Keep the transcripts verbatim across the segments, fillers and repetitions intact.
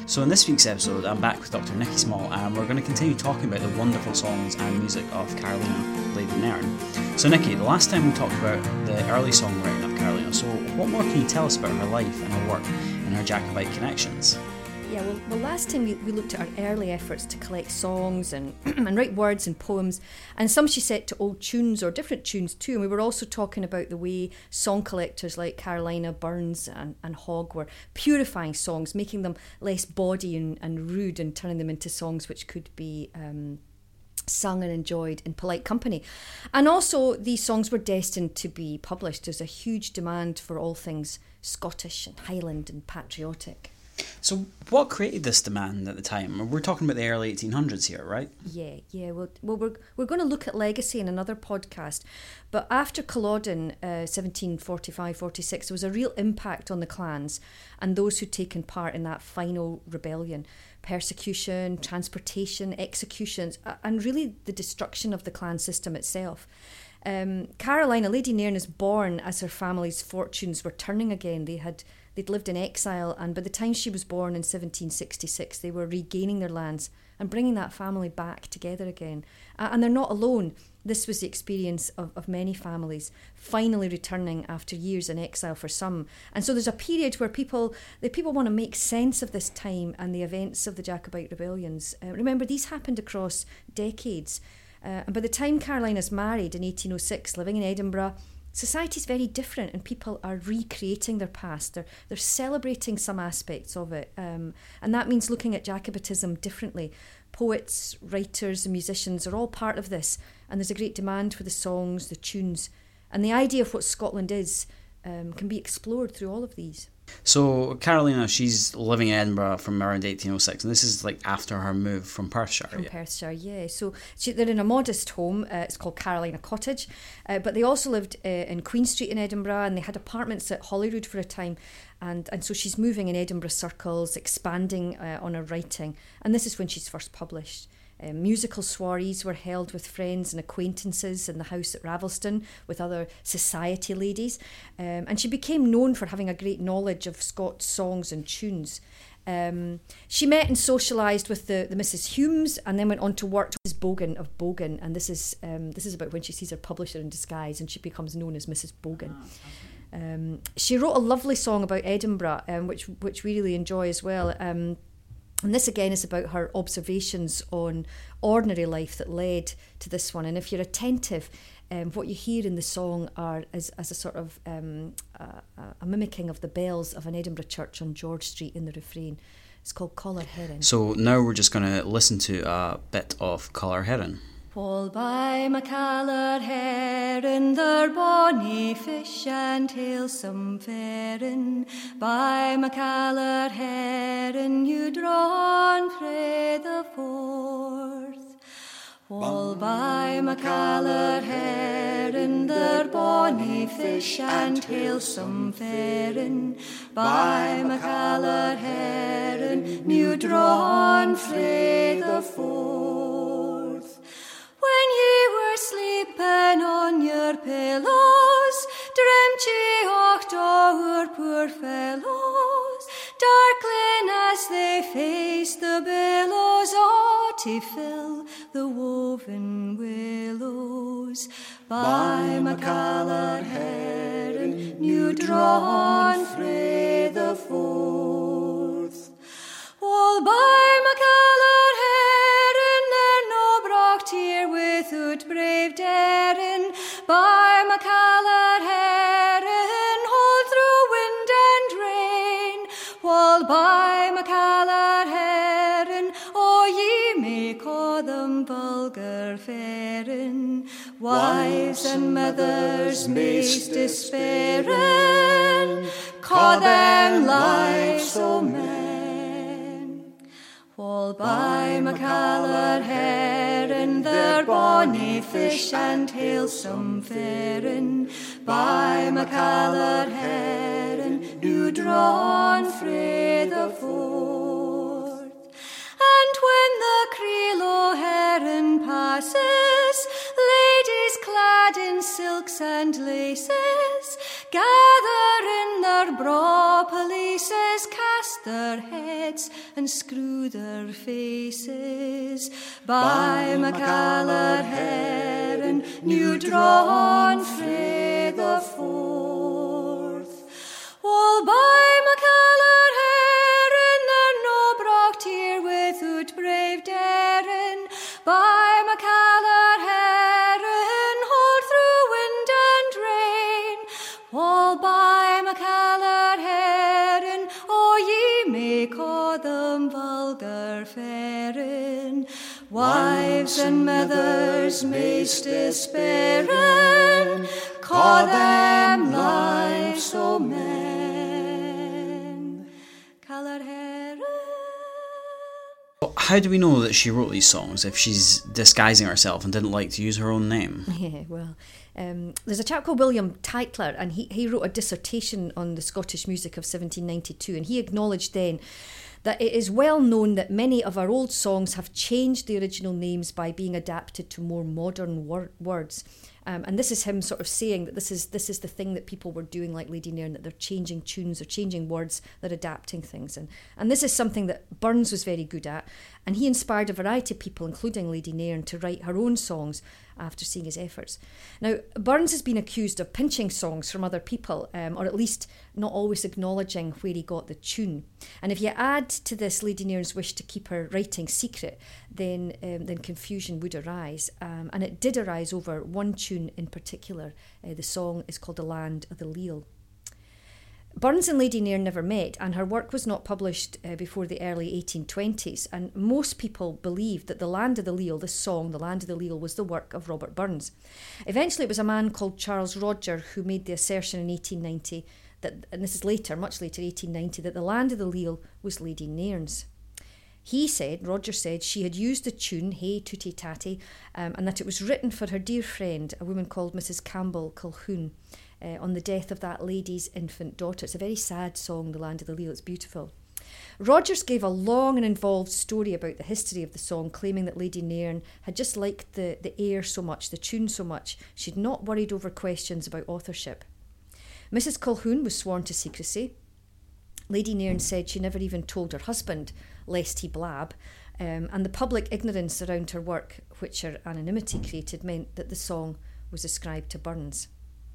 So in this week's episode, I'm back with Doctor Nikki Small, and we're going to continue talking about the wonderful songs and music of Carolina, Lady Nairn. So Nikki, the last time we talked about the early songwriting of Carolina, so what more can you tell us about her life and her work and her Jacobite connections? Yeah, well, well last time we, we looked at her early efforts to collect songs and, and write words and poems, and some she set to old tunes or different tunes too. And we were also talking about the way song collectors like Carolina, Burns and, and Hogg were purifying songs, making them less bawdy and, and rude and turning them into songs which could be um, sung and enjoyed in polite company. And also these songs were destined to be published. There's a huge demand for all things Scottish and Highland and patriotic. So what created this demand at the time? We're talking about the early eighteen hundreds here, right? Yeah, yeah. Well, well we're, we're going to look at legacy in another podcast. But after Culloden, uh, seventeen forty-five forty-six, there was a real impact on the clans and those who'd taken part in that final rebellion. Persecution, transportation, executions, and really the destruction of the clan system itself. Um, Carolina, Lady Nairn, is born as her family's fortunes were turning again. They had They'd lived in exile, and by the time she was born in seventeen sixty-six, they were regaining their lands and bringing that family back together again. Uh, and they're not alone. This was the experience of, of many families, finally returning after years in exile for some. And so there's a period where people the people want to make sense of this time and the events of the Jacobite rebellions. Uh, remember, these happened across decades. Uh, and by the time Carolina's married in eighteen oh six, living in Edinburgh, society's very different and people are recreating their past. They're, they're celebrating some aspects of it. Um, and that means looking at Jacobitism differently. Poets, writers and musicians are all part of this. And there's a great demand for the songs, the tunes. And the idea of what Scotland is um, can be explored through all of these. So Carolina, she's living in Edinburgh from around eighteen oh six, and this is like after her move from Perthshire. From yeah. Perthshire, yeah. So she, they're in a modest home. Uh, it's called Carolina Cottage, uh, but they also lived uh, in Queen Street in Edinburgh, and they had apartments at Holyrood for a time. And and so she's moving in Edinburgh circles, expanding uh, on her writing, and this is when she's first published. Uh, musical soirees were held with friends and acquaintances in the house at Ravelston with other society ladies. Um, and she became known for having a great knowledge of Scots songs and tunes. Um, she met and socialised with the, the Missus Humes and then went on to work with Missus Bogan of Bogan. And this is um, this is about when she sees her publisher in disguise and she becomes known as Missus Bogan. Oh, okay. um, she wrote a lovely song about Edinburgh, um, which, which we really enjoy as well. Um, And this again is about her observations on ordinary life that led to this one. And if you're attentive, um, what you hear in the song are as, as a sort of um, a, a mimicking of the bells of an Edinburgh church on George Street in the refrain. It's called Collar Heron. So now we're just going to listen to a bit of Collar Heron. Fall by my Collar Heron, their bonny fish and halesome faring. By my Collar Heron, you drawn frae the Forth. Fall by my Collar Heron, their bonny fish and halesome faring. By my Collar Heron, you drawn frae the Forth. When ye were sleeping on your pillows, dreamt ye ocht o'er poor fellows, darkling as they faced the billows, oh, to fill the woven willows. By my Collar Heron, you drawn frae the Forth. All by my Collar Heron, there no brocht here without brave daring. By my Collar Heron, hold through wind and rain. While by my Collar Heron, oh, ye may call them vulgar faring. Wives and mothers maist despairing, call them lives o' men. While by my Collar Heron, their bonny fish and halesome faring. By my Collar Heron, you drawn frae the Forth. And when the creel o' heron passes, ladies clad in silks and laces gather in their braw pelisses, cast their heads and screw their faces. By Macallar Heron, new drawn frae the forth. All by Macallar Heron, they're no brocht here without brave daring. By Macallar Heron, hold through wind and rain. All by Macallar Heron, oh ye may call them vulgar faring. Wives and mothers maist despairing, call them lives o' men. Callar Heron. How do we know that she wrote these songs if she's disguising herself and didn't like to use her own name? Yeah, well, um, there's a chap called William Tytler, and he, he wrote a dissertation on the Scottish music of seventeen ninety-two, and he acknowledged then that it is well known that many of our old songs have changed the original names by being adapted to more modern wor- words. Um, and this is him sort of saying that this is this is the thing that people were doing, like Lady Nairn, that they're changing tunes, they're changing words, they're adapting things. And, and this is something that Burns was very good at. And he inspired a variety of people, including Lady Nairn, to write her own songs after seeing his efforts. Now, Burns has been accused of pinching songs from other people, um, or at least not always acknowledging where he got the tune. And if you add to this Lady Nairn's wish to keep her writing secret, then um, then confusion would arise. Um, and it did arise over one tune in particular. Uh, the song is called The Land of the Leal. Burns and Lady Nairn never met, and her work was not published uh, before the early eighteen twenties, and most people believed that The Land of the Leal, this song, The Land of the Leal, was the work of Robert Burns. Eventually it was a man called Charles Roger who made the assertion in eighteen ninety, that, and this is later, much later, eighteen ninety, that The Land of the Leal was Lady Nairn's. He said, Roger said, she had used the tune, Hey Tootie Tatty, um, and that it was written for her dear friend, a woman called Missus Campbell Colquhoun, Uh, on the death of that lady's infant daughter. It's a very sad song, The Land of the Leal. It's beautiful. Rogers gave a long and involved story about the history of the song, claiming that Lady Nairn had just liked the, the air so much, the tune so much, she'd not worried over questions about authorship. Missus Colquhoun was sworn to secrecy. Lady Nairn said she never even told her husband, lest he blab, um, and the public ignorance around her work, which her anonymity created, meant that the song was ascribed to Burns.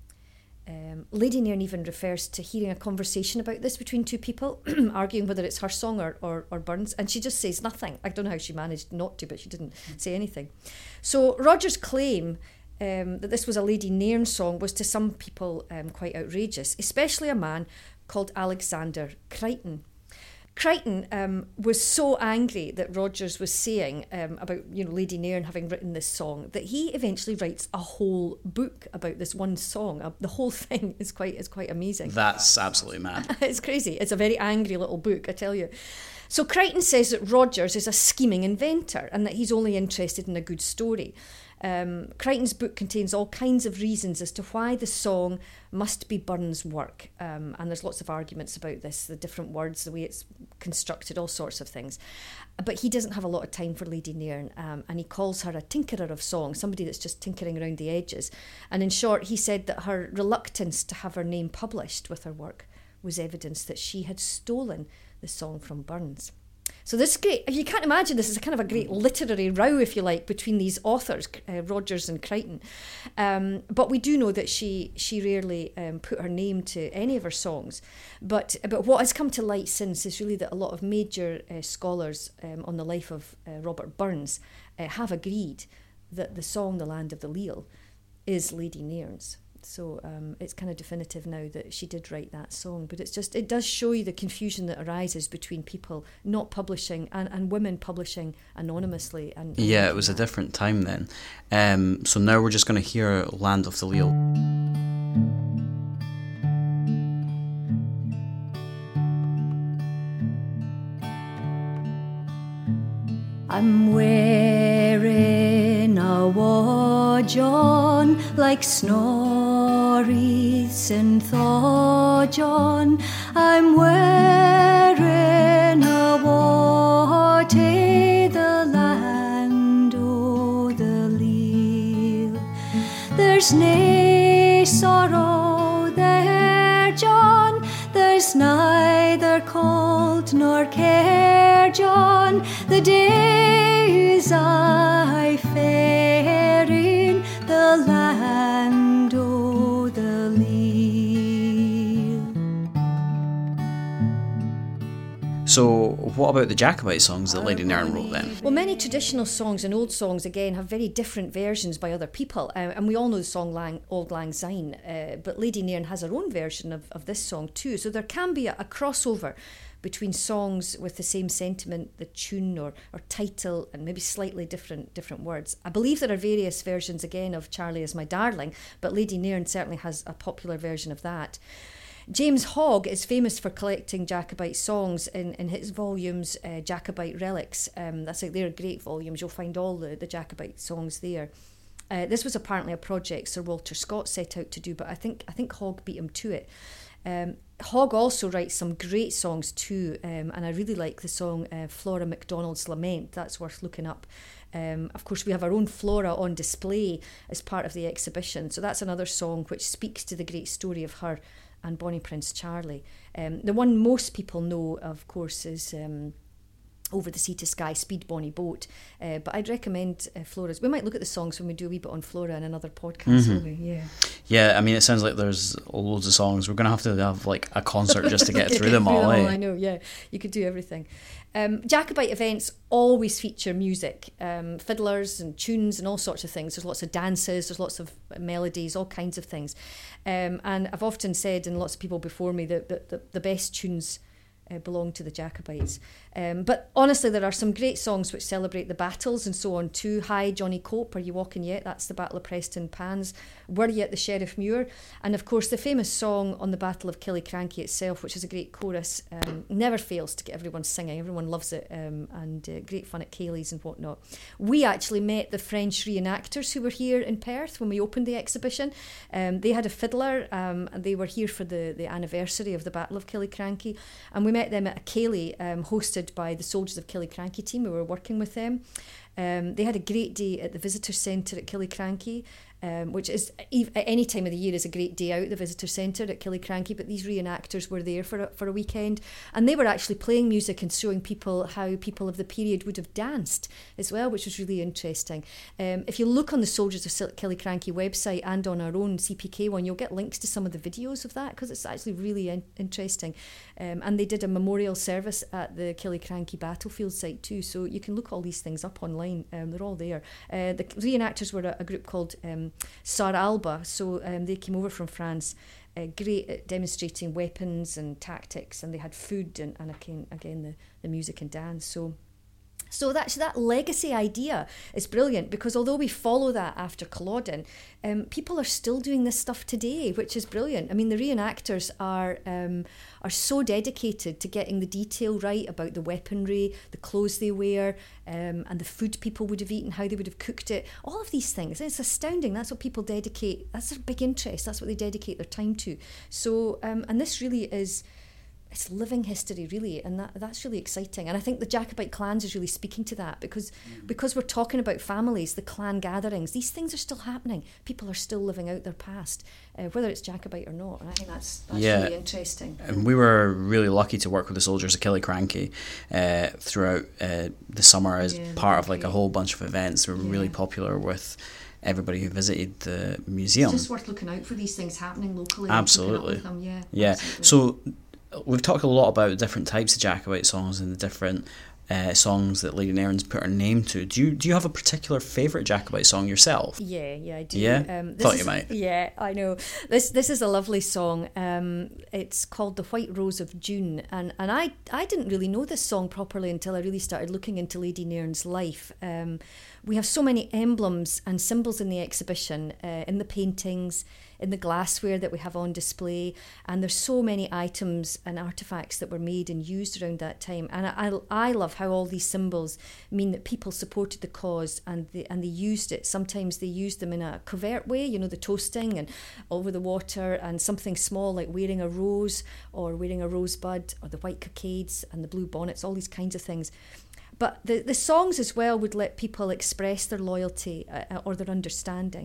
Um, Lady Nairn even refers to hearing a conversation about this between two people, arguing whether it's her song or, or, or Burns, and she just says nothing. I don't know how she managed not to, but she didn't say anything. So Roger's claim um, that this was a Lady Nairn song was to some people um, quite outrageous, especially a man called Alexander Crichton. Crichton um, was so angry that Rogers was saying um, about, you know, Lady Nairn having written this song, that he eventually writes a whole book about this one song. Uh, the whole thing is quite is quite amazing. That's absolutely mad. It's crazy. It's a very angry little book, I tell you. So Crichton says that Rogers is a scheming inventor and that he's only interested in a good story. Um, Crichton's book contains all kinds of reasons as to why the song must be Burns' work, um, and there's lots of arguments about this, the different words, the way it's constructed, all sorts of things. But he doesn't have a lot of time for Lady Nairn, um, and he calls her a tinkerer of song, somebody that's just tinkering around the edges. And in short, he said that her reluctance to have her name published with her work was evidence that she had stolen the song from Burns. So this is great. You can't imagine this is a kind of a great literary row, if you like, between these authors, uh, Rogers and Crichton. Um, but we do know that she she rarely um, put her name to any of her songs. But but what has come to light since is really that a lot of major uh, scholars um, on the life of uh, Robert Burns uh, have agreed that the song "The Land of the Leal" is Lady Nairn's. So um, it's kind of definitive now that she did write that song. But it's just, it does show you the confusion that arises between people not publishing and, and women publishing anonymously. And, and yeah, it was a different time then. Um, so now we're just going to hear Land of the Leal. I'm wearing a wadjon like Snorri's and Thorjon. I'm wearing a waddie, the land o' the leal. There's nae sorrow there, John, there's neither cold thought nor cared, John, the days I fair in the land o' the Leal. So, what about the Jacobite songs that Lady Nairn wrote then? Well, many traditional songs and old songs, again, have very different versions by other people. Uh, and we all know the song Lang, Auld Lang Syne, uh, but Lady Nairn has her own version of, of this song too. So there can be a, a crossover between songs with the same sentiment, the tune or, or title, and maybe slightly different different words. I believe there are various versions, again, of Charlie Is My Darling, but Lady Nairn certainly has a popular version of that. James Hogg is famous for collecting Jacobite songs in, in his volumes, uh, Jacobite Relics. Um, that's like, they're great volumes. You'll find all the, the Jacobite songs there. Uh, this was apparently a project Sir Walter Scott set out to do, but I think I think Hogg beat him to it. Um, Hogg also writes some great songs too, um, and I really like the song uh, Flora MacDonald's Lament. That's worth looking up. Um, of course, we have our own Flora on display as part of the exhibition, so that's another song which speaks to the great story of her and Bonnie Prince Charlie. Um, the one most people know, of course, is um, Over the Sea to Sky, Speed Bonnie Boat. Uh, but I'd recommend uh, Flora's. We might look at the songs when we do a wee bit on Flora in another podcast, Mm-hmm. won't we? Yeah. Yeah, I mean, it sounds like there's loads of songs. We're going to have to have like a concert just to get through them all, eh? I know, yeah. You could do everything. Um, Jacobite events always feature music, um, fiddlers and tunes and all sorts of things. There's lots of dances, there's lots of melodies, all kinds of things. Um, and I've often said, and lots of people before me, that, that, that the best tunes uh, belong to the Jacobites. Um, but honestly, there are some great songs which celebrate the battles and so on too. Hi, Johnny Cope, Are You Walking Yet? That's the Battle of Preston Pans. Were You at the Sheriff Muir? And of course, the famous song on the Battle of Killiecrankie itself, which is a great chorus, um, never fails to get everyone singing. Everyone loves it, um, and uh, great fun at Cayley's and whatnot. We actually met the French reenactors who were here in Perth when we opened the exhibition. Um, they had a fiddler, um, and they were here for the, the anniversary of the Battle of Killiecrankie. And we met them at a Cayley, um, hosted by the Soldiers of Killiecrankie team who were working with them. Um, they had a great day at the Visitor Centre at Killiecrankie, um, which is at any time of the year is a great day out, the Visitor Centre at Killiecrankie, but these reenactors were there for a, for a weekend, and they were actually playing music and showing people how people of the period would have danced as well, which was really interesting. Um, if you look on the Soldiers of Killiecrankie website and on our own C P K one, you'll get links to some of the videos of that, because it's actually really in- interesting. Um, and they did a memorial service at the Killiecrankie battlefield site too, so you can look all these things up online. Um, they're all there. Uh, the reenactors were a, a group called um, Sar Alba, so um, they came over from France, uh, great at demonstrating weapons and tactics, and they had food and, and again, again the, the music and dance. So So that, that legacy idea is brilliant, because although we follow that after Culloden, um, people are still doing this stuff today, which is brilliant. I mean, the reenactors are um, are so dedicated to getting the detail right about the weaponry, the clothes they wear, um, and the food people would have eaten, how they would have cooked it, all of these things. It's astounding. That's what people dedicate, that's their big interest, that's what they dedicate their time to. So, um, and this really is... it's living history, really, and that that's really exciting. And I think the Jacobite clans is really speaking to that, because mm. because we're talking about families, the clan gatherings, these things are still happening. People are still living out their past, uh, whether it's Jacobite or not. And I think that's, that's yeah. really interesting. And we were really lucky to work with the Soldiers of Killiecrankie uh, throughout uh, the summer as yeah, part of like a whole bunch of events. We were yeah. really popular with everybody who visited the museum. It's just worth looking out for these things happening locally. Absolutely. And them. Yeah, yeah. absolutely. So we've talked a lot about different types of Jacobite songs and the different uh, songs that Lady Nairn's put her name to. Do you do you have a particular favourite Jacobite song yourself? Yeah, yeah, I do. Yeah, um, this thought is, you might. Yeah, I know. This this is a lovely song. Um, it's called "The White Rose of June," and and I I didn't really know this song properly until I really started looking into Lady Nairn's life. Um, we have so many emblems and symbols in the exhibition, uh, in the paintings, in the glassware that we have on display, and there's so many items and artefacts that were made and used around that time. And I, I love how all these symbols mean that people supported the cause, and they, and they used it. Sometimes they used them in a covert way, you know, the toasting and over the water, and something small like wearing a rose or wearing a rosebud, or the white cockades and the blue bonnets, all these kinds of things. But the, the songs as well would let people express their loyalty uh, or their understanding.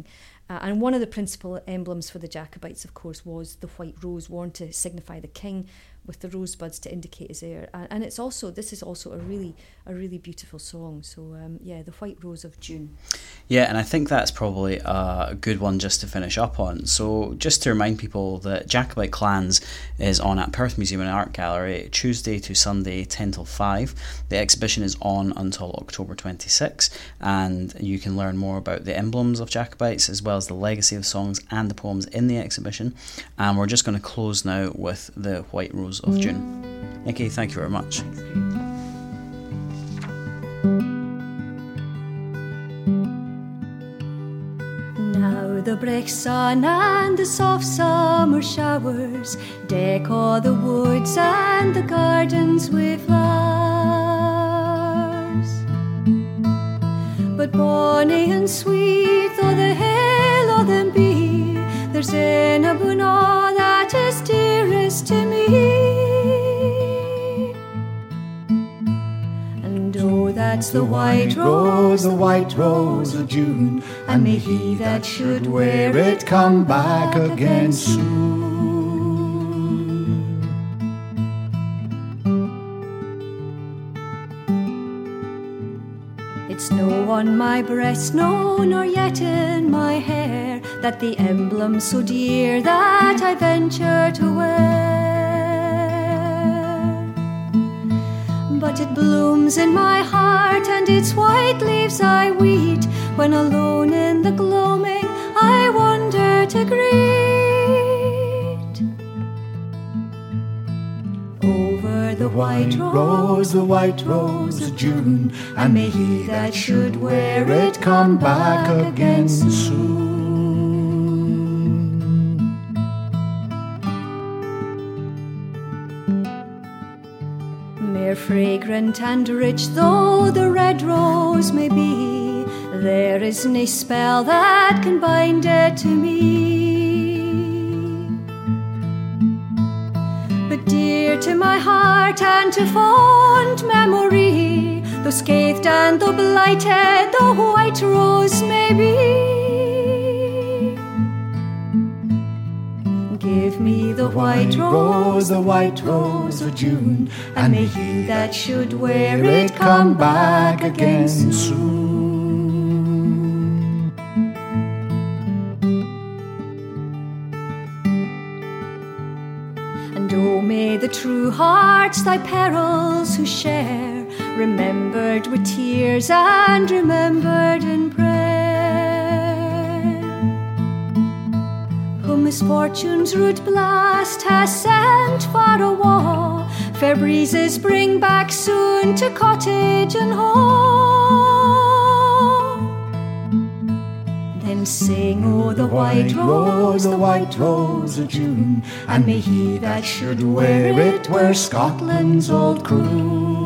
Uh, and one of the principal emblems for the Jacobites, of course, was the white rose worn to signify the king, with the rosebuds to indicate his heir. And, and it's also, this is also a really, a really beautiful song. So um, yeah, the White Rose of June. Yeah, and I think that's probably a good one just to finish up on. So just to remind people that Jacobite Clans is on at Perth Museum and Art Gallery Tuesday to Sunday, ten till five. The exhibition is on until October twenty-sixth, and you can learn more about the emblems of Jacobites as well as the legacy of songs and the poems in the exhibition. And we're just going to close now with the White Rose of June. Nikki, thank you very much. Now the bright sun and the soft summer showers deck all the woods and the gardens with flowers. But bonny and sweet though the hill o' them be, there's in a buna that is dearest to me. And oh, that's the white rose, the white rose of June, and may he that should wear it come back again soon. It's no on my breast, no, nor yet in my hair, that the emblem so dear that I venture to wear. But it blooms in my heart, and its white leaves I weed, when alone in the gloaming I wander to greet. Over the white rose, the white rose of June, and may he that should wear it come back again soon. Mere fragrant and rich though the red rose may be, there is nae spell that can bind it to me. But dear to my heart and to fond memory, though scathed and though blighted the white rose may be, give me the white rose, the white rose of June, and may he that should wear it come back again soon. And oh, may the true hearts thy perils who share, remembered with tears and remembered in prayer, whom misfortune's rude blast has sent far awa', fair breezes bring back soon to cottage and home. Then sing, oh, the white rose, the white rose of June, and may he that should wear it wear Scotland's old croon.